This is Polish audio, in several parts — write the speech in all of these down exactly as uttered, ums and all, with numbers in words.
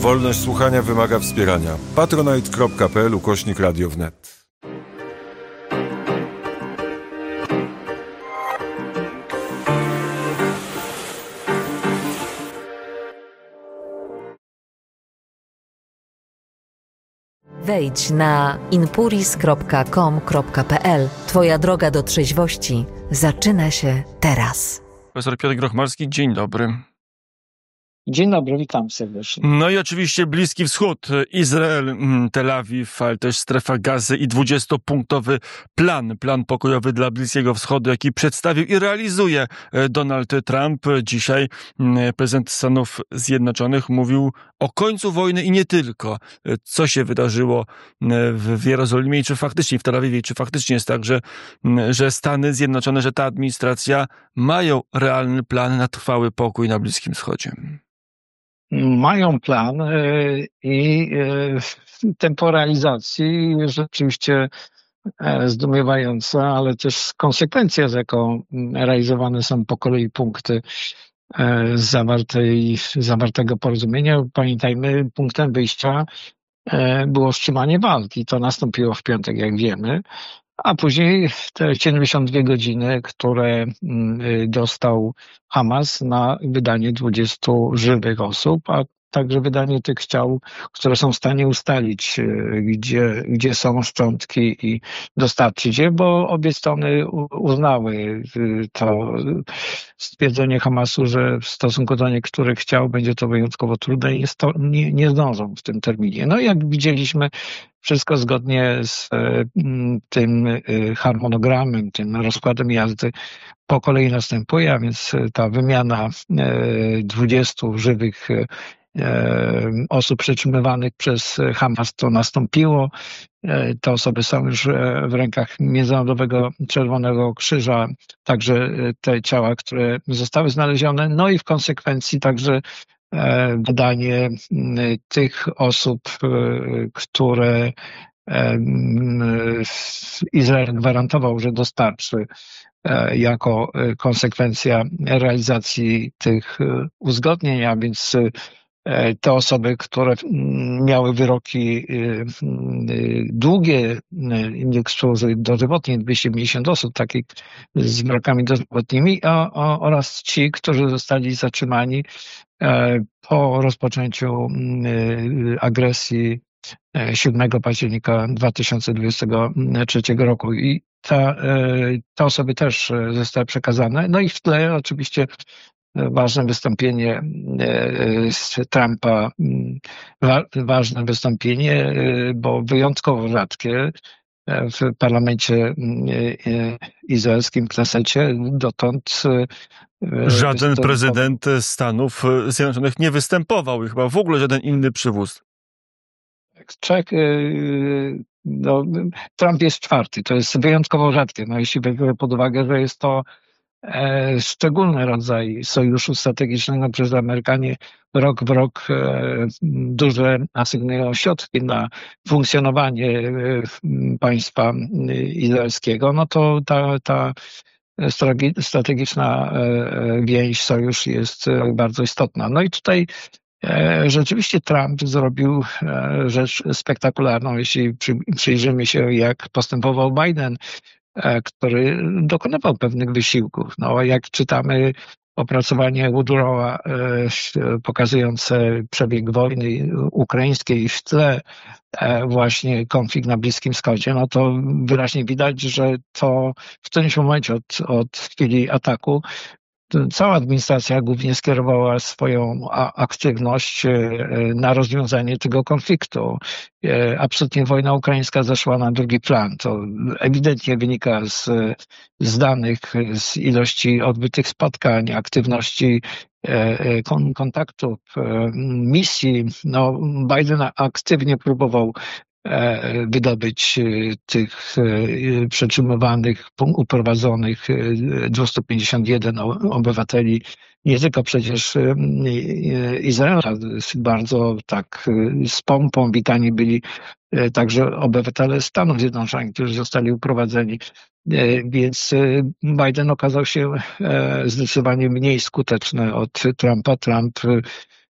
Wolność słuchania wymaga wspierania. patronite.pl ukośnik radio wnet. Wejdź na inpuris kropka com kropka pe el. Twoja droga do trzeźwości zaczyna się teraz. Profesor Piotr Grochmalski, dzień dobry. Dzień dobry, witam serdecznie. No i oczywiście Bliski Wschód, Izrael, Tel Awiw, ale też strefa Gazy i dwudziestopunktowy plan, plan pokojowy dla Bliskiego Wschodu, jaki przedstawił i realizuje Donald Trump. Dzisiaj prezydent Stanów Zjednoczonych mówił o końcu wojny i nie tylko. Co się wydarzyło w Jerozolimie i czy faktycznie w Tel Awiwie, czy faktycznie jest tak, że, że Stany Zjednoczone, że ta administracja mają realny plan na trwały pokój na Bliskim Wschodzie? Mają plan i tempo realizacji rzeczywiście zdumiewające, ale też konsekwencja, z jaką realizowane są po kolei punkty zawartej, zawartego porozumienia. Pamiętajmy, punktem wyjścia było wstrzymanie walki. To nastąpiło w piątek, jak wiemy. A później te siedemdziesiąt dwie godziny, które dostał Hamas na wydanie dwudziestu żywych osób, a także wydanie tych ciał, które są w stanie ustalić, gdzie, gdzie są szczątki i dostarczyć je, bo obie strony uznały to stwierdzenie Hamasu, że w stosunku do niektórych ciał będzie to wyjątkowo trudne i jest to, nie, nie zdążą w tym terminie. No i jak widzieliśmy, wszystko zgodnie z tym harmonogramem, tym rozkładem jazdy po kolei następuje, a więc ta wymiana dwudziestu żywych osób przetrzymywanych przez Hamas to nastąpiło. Te osoby są już w rękach Międzynarodowego Czerwonego Krzyża, także te ciała, które zostały znalezione, no i w konsekwencji także wydanie tych osób, które Izrael gwarantował, że dostarczy jako konsekwencja realizacji tych uzgodnień, a więc te osoby, które miały wyroki długie, niektórzy dożywotnie, dwieście pięćdziesiąt osób takich z wyrokami dożywotnimi, a, a, oraz ci, którzy zostali zatrzymani po rozpoczęciu agresji siódmego października dwa tysiące dwudziestego trzeciego roku. I ta, te osoby też zostały przekazane. No i w tle oczywiście ważne wystąpienie Trumpa, ważne wystąpienie, bo wyjątkowo rzadkie w parlamencie izraelskim, Knesecie. Dotąd żaden prezydent Stanów Zjednoczonych nie występował i chyba w ogóle żaden inny przywódca. Czech, no, Trump jest czwarty. To jest wyjątkowo rzadkie. No, jeśli weźmiemy pod uwagę, że jest to e, szczególny rodzaj sojuszu strategicznego, przez Amerykanie rok w rok e, duże asygnują środki na funkcjonowanie e, państwa izraelskiego, no to ta, ta strategiczna e, więź, sojusz jest bardzo istotna. No i tutaj rzeczywiście Trump zrobił rzecz spektakularną, jeśli przyjrzymy się, jak postępował Biden, który dokonywał pewnych wysiłków. No, jak czytamy opracowanie Woodrowa pokazujące przebieg wojny ukraińskiej w tle właśnie konflikt na Bliskim Wschodzie, no to wyraźnie widać, że to w którymś momencie od, od chwili ataku cała administracja głównie skierowała swoją aktywność na rozwiązanie tego konfliktu. Absolutnie wojna ukraińska zeszła na drugi plan. To ewidentnie wynika z, z danych, z ilości odbytych spotkań, aktywności, kontaktów, misji. No, Biden aktywnie próbował wydobyć tych przetrzymywanych, uprowadzonych dwieście pięćdziesiąt jeden obywateli, nie tylko przecież Izraela, bardzo tak z pompą witani byli także obywatele Stanów Zjednoczonych, którzy zostali uprowadzeni. Więc Biden okazał się zdecydowanie mniej skuteczny od Trumpa. Trump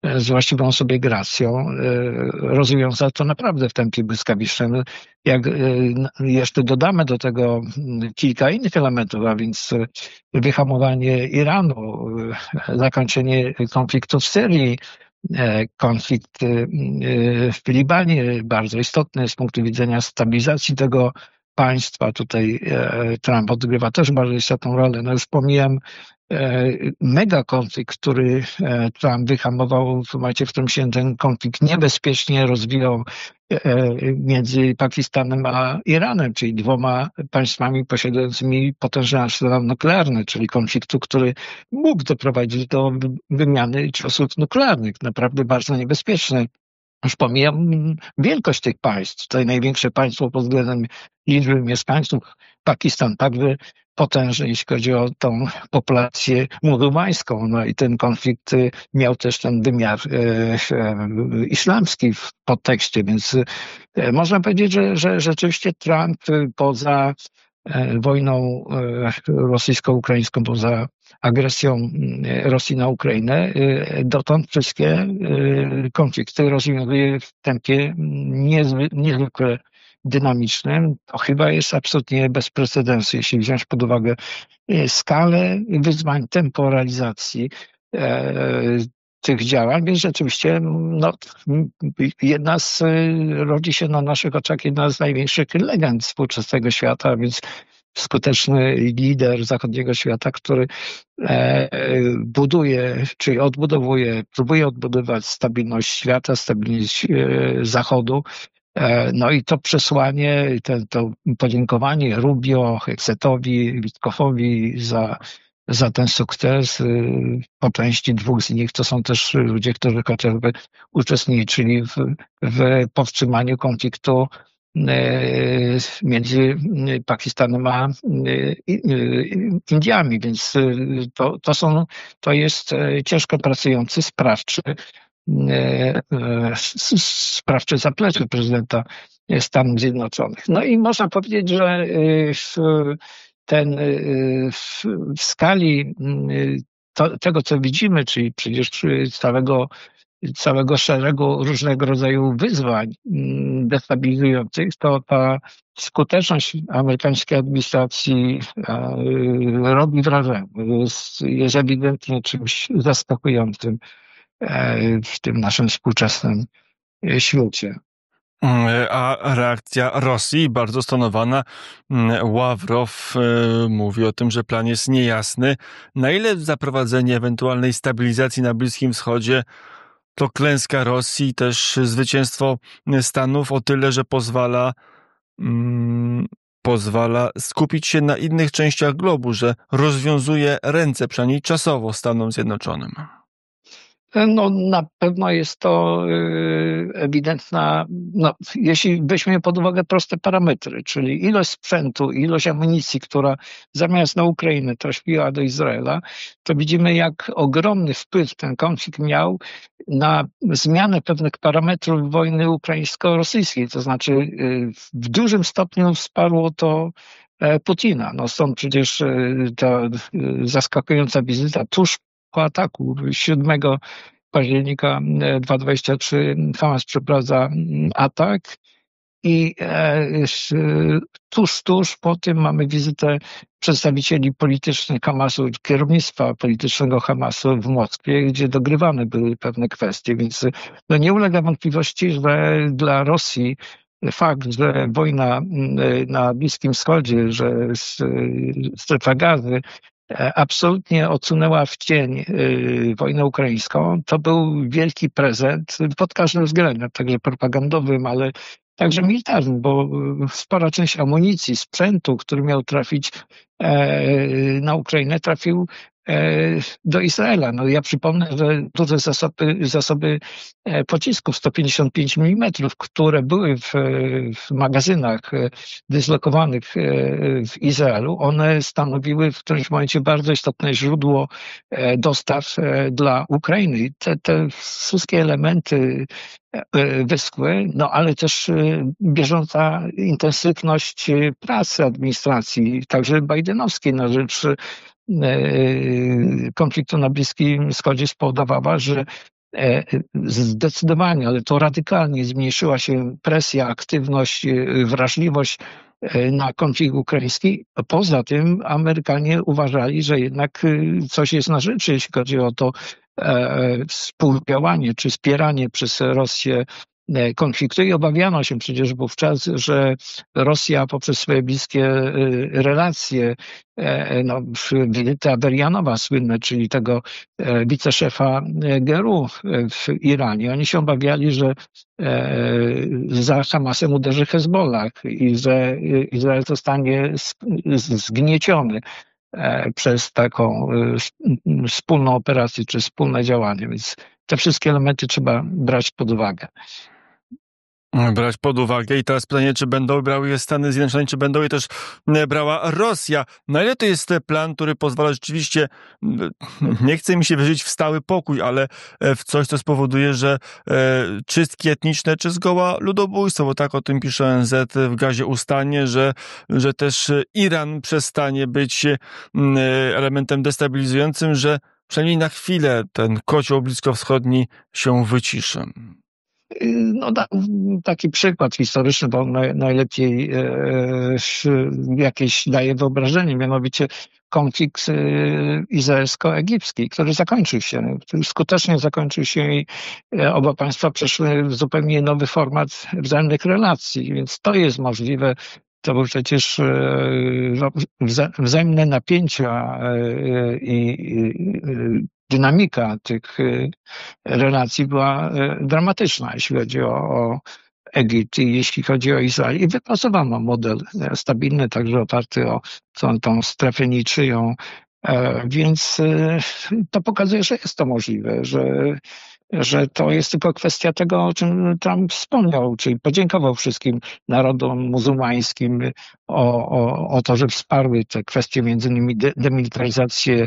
z właściwą sobie gracją rozwiąza to naprawdę w tempie błyskawicznym. Jak jeszcze dodamy do tego kilka innych elementów, a więc wyhamowanie Iranu, zakończenie konfliktu w Syrii, konflikt w Libanie, bardzo istotny z punktu widzenia stabilizacji tego państwa. Tutaj Trump odgrywa też bardzo istotną rolę. No już pomijam mega konflikt, który Trump wyhamował w momencie, w którym się ten konflikt niebezpiecznie rozwijał między Pakistanem a Iranem, czyli dwoma państwami posiadającymi potężny arsenał nuklearny, czyli konfliktu, który mógł doprowadzić do wymiany ciosów nuklearnych, naprawdę bardzo niebezpieczny. Już pomijam wielkość tych państw. Tutaj największe państwo pod względem liczby mieszkańców, Pakistan, także potężny, jeśli chodzi o tą populację muzułmańską. No i ten konflikt miał też ten wymiar e, e, islamski w podtekście, więc e, można powiedzieć, że, że rzeczywiście Trump poza e, wojną e, rosyjsko-ukraińską, poza agresją Rosji na Ukrainę, dotąd wszystkie konflikty rozwiązuje w tempie niezwy, niezwykle dynamicznym. To chyba jest absolutnie bez precedensu, jeśli wziąć pod uwagę skalę wyzwań, tempo realizacji tych działań, więc rzeczywiście no, jedna z, rodzi się na naszych oczach jedna z największych legend współczesnego świata, więc skuteczny lider zachodniego świata, który buduje, czyli odbudowuje, próbuje odbudować stabilność świata, stabilność Zachodu. No i to przesłanie, ten, to podziękowanie Rubio, Hexetowi, Witkowowi za, za ten sukces. Po części dwóch z nich to są też ludzie, którzy chociażby uczestniczyli w, w powstrzymaniu konfliktu między Pakistanem a Indiami, więc to, to są, to jest ciężko pracujący, sprawczy, sprawcze zaplecze prezydenta Stanów Zjednoczonych. No i można powiedzieć, że w, ten, w, w skali to, tego, co widzimy, czyli przecież całego całego szeregu różnego rodzaju wyzwań destabilizujących, to ta skuteczność amerykańskiej administracji robi wrażenie. Jest, jest ewidentnie czymś zaskakującym w tym naszym współczesnym świecie. A reakcja Rosji bardzo stonowana. Ławrow mówi o tym, że plan jest niejasny. Na ile zaprowadzenie ewentualnej stabilizacji na Bliskim Wschodzie to klęska Rosji, też zwycięstwo Stanów o tyle, że pozwala, mm, pozwala skupić się na innych częściach globu, że rozwiązuje ręce, przynajmniej czasowo, Stanom Zjednoczonym. No na pewno jest to ewidentna, no, jeśli weźmiemy pod uwagę proste parametry, czyli ilość sprzętu, ilość amunicji, która zamiast na Ukrainę trafiła do Izraela, to widzimy, jak ogromny wpływ ten konflikt miał na zmianę pewnych parametrów wojny ukraińsko-rosyjskiej, to znaczy w dużym stopniu wsparło to Putina. No stąd przecież ta zaskakująca wizyta tuż po ataku siódmego października dwa tysiące dwudziestego trzeciego Hamas przeprowadza atak i tuż, tuż po tym mamy wizytę przedstawicieli politycznych Hamasu, kierownictwa politycznego Hamasu w Moskwie, gdzie dogrywane były pewne kwestie, więc no nie ulega wątpliwości, że dla Rosji fakt, że wojna na Bliskim Wschodzie, że strefa Gazy absolutnie odsunęła w cień wojnę ukraińską, to był wielki prezent pod każdym względem, także propagandowym, ale także militarnym, bo spora część amunicji, sprzętu, który miał trafić na Ukrainę, trafił do Izraela. No ja przypomnę, że duże zasoby, zasoby pocisków sto pięćdziesiąt pięć milimetrów, które były w, w magazynach dyslokowanych w Izraelu, one stanowiły w którymś momencie bardzo istotne źródło dostaw dla Ukrainy. Te, te wszystkie elementy wyschły, no ale też bieżąca intensywność pracy administracji, także bajdenowskiej na rzecz konfliktu na Bliskim Wschodzie spowodowała, że zdecydowanie, ale to radykalnie zmniejszyła się presja, aktywność, wrażliwość na konflikt ukraiński. Poza tym Amerykanie uważali, że jednak coś jest na rzeczy, jeśli chodzi o to współdziałanie czy wspieranie przez Rosję konfliktu i obawiano się przecież wówczas, że Rosja poprzez swoje bliskie relacje, no, wizyty Aberianowa słynne, czyli tego wiceszefa G R U w Iranie, oni się obawiali, że za Hamasem uderzy Hezbollah i że Izrael zostanie zgnieciony przez taką wspólną operację czy wspólne działanie, więc te wszystkie elementy trzeba brać pod uwagę. Brać pod uwagę i teraz pytanie, czy będą brały je Stany Zjednoczone, czy będą je też brała Rosja. Na ile to jest plan, który pozwala rzeczywiście, nie chce mi się wierzyć w stały pokój, ale w coś, co spowoduje, że czystki etniczne, czy zgoła ludobójstwo, bo tak o tym pisze O N Z, w gazie ustanie, że, że też Iran przestanie być elementem destabilizującym, że przynajmniej na chwilę ten kocioł bliskowschodni się wyciszy. No, da, taki przykład historyczny, bo naj, najlepiej e, jakieś daje wyobrażenie, mianowicie konflikt e, izraelsko-egipski, który zakończył się, który skutecznie zakończył się i e, oba państwa przeszły w zupełnie nowy format wzajemnych relacji, więc to jest możliwe. To były przecież e, wzajemne napięcia e, i dynamika tych relacji była dramatyczna, jeśli chodzi o, o Egipt i jeśli chodzi o Izrael. I wypracowano model stabilny, także oparty o tą, tą strefę niczyją. Więc to pokazuje, że jest to możliwe, że, że to jest tylko kwestia tego, o czym Trump wspomniał, czyli podziękował wszystkim narodom muzułmańskim o, o, o to, że wsparły te kwestie, między innymi de, demilitaryzację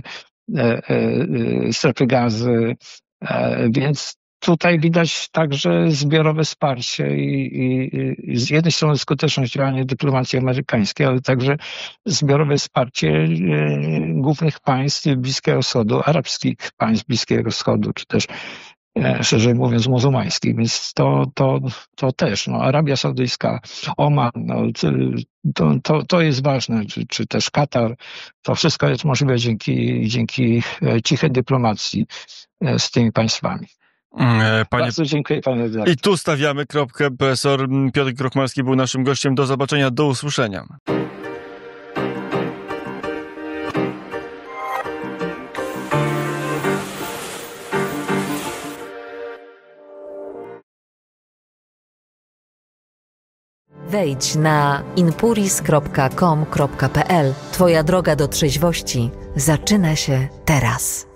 strefy gazy, więc tutaj widać także zbiorowe wsparcie i, i, i z jednej strony skuteczność działania dyplomacji amerykańskiej, ale także zbiorowe wsparcie głównych państw Bliskiego Wschodu, arabskich państw Bliskiego Wschodu, czy też szerzej mówiąc muzułmańskich, więc to, to, to też, no, Arabia Saudyjska, Oman, no, to, to, to jest ważne, czy, czy też Katar, to wszystko jest możliwe dzięki, dzięki cichej dyplomacji z tymi państwami. Panie... Bardzo dziękuję panu redaktor. I tu stawiamy kropkę. Profesor Piotr Krochmalski był naszym gościem. Do zobaczenia, do usłyszenia. Wejdź na inpuris kropka com kropka pe el. Twoja droga do trzeźwości zaczyna się teraz.